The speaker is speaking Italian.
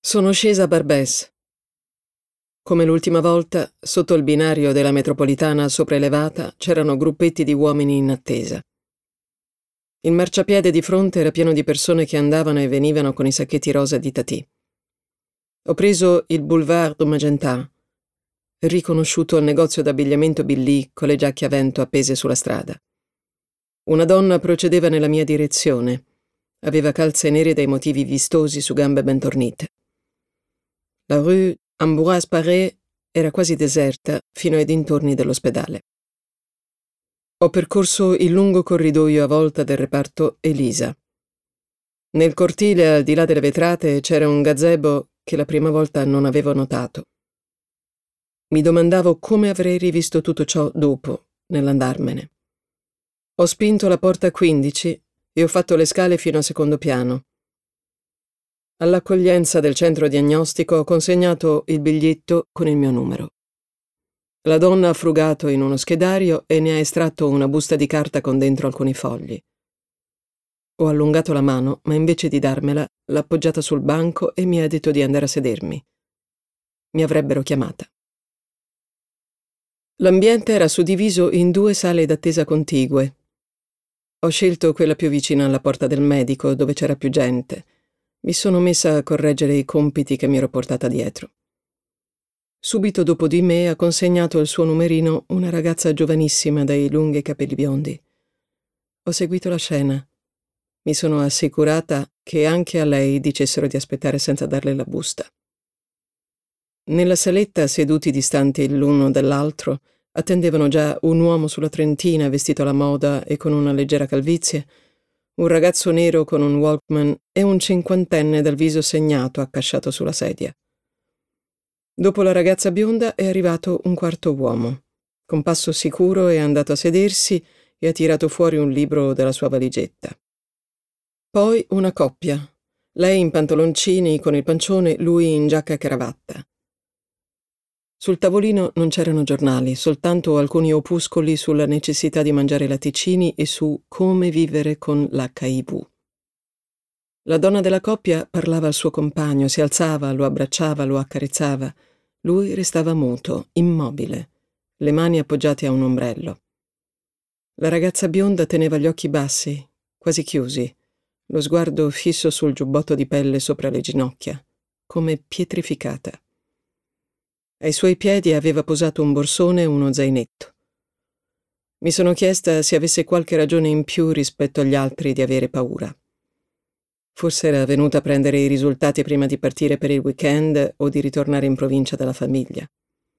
Sono scesa a Barbès. Come l'ultima volta, sotto il binario della metropolitana sopraelevata c'erano gruppetti di uomini in attesa. Il marciapiede di fronte era pieno di persone che andavano e venivano con i sacchetti rosa di Tati. Ho preso il Boulevard du Magenta, riconosciuto al negozio d'abbigliamento Billy con le giacche a vento appese sulla strada. Una donna procedeva nella mia direzione. Aveva calze nere dai motivi vistosi su gambe ben tornite. La rue Ambroise Paré era quasi deserta fino ai dintorni dell'ospedale. Ho percorso il lungo corridoio a volta del reparto Elisa. Nel cortile, al di là delle vetrate, c'era un gazebo che la prima volta non avevo notato. Mi domandavo come avrei rivisto tutto ciò dopo, nell'andarmene. Ho spinto la porta 15 e ho fatto le scale fino al secondo piano. All'accoglienza del centro diagnostico ho consegnato il biglietto con il mio numero. La donna ha frugato in uno schedario e ne ha estratto una busta di carta con dentro alcuni fogli. Ho allungato la mano, ma invece di darmela, l'ha appoggiata sul banco e mi ha detto di andare a sedermi. Mi avrebbero chiamata. L'ambiente era suddiviso in 2 sale d'attesa contigue. Ho scelto quella più vicina alla porta del medico, dove c'era più gente. Mi sono messa a correggere i compiti che mi ero portata dietro. Subito dopo di me ha consegnato il suo numerino una ragazza giovanissima dai lunghi capelli biondi. Ho seguito la scena. Mi sono assicurata che anche a lei dicessero di aspettare senza darle la busta. Nella saletta, seduti distanti l'uno dall'altro, attendevano già un uomo sulla trentina vestito alla moda e con una leggera calvizie, un ragazzo nero con un Walkman e un 50enne dal viso segnato accasciato sulla sedia. Dopo la ragazza bionda è arrivato un quarto uomo. Con passo sicuro è andato a sedersi e ha tirato fuori un libro dalla sua valigetta. Poi una coppia, lei in pantaloncini con il pancione, lui in giacca e cravatta. Sul tavolino non c'erano giornali, soltanto alcuni opuscoli sulla necessità di mangiare latticini e su come vivere con l'HIV. La donna della coppia parlava al suo compagno, si alzava, lo abbracciava, lo accarezzava. Lui restava muto, immobile, le mani appoggiate a un ombrello. La ragazza bionda teneva gli occhi bassi, quasi chiusi, lo sguardo fisso sul giubbotto di pelle sopra le ginocchia, come pietrificata. Ai suoi piedi aveva posato un borsone e uno zainetto. Mi sono chiesta se avesse qualche ragione in più rispetto agli altri di avere paura. Forse era venuta a prendere i risultati prima di partire per il weekend o di ritornare in provincia dalla famiglia.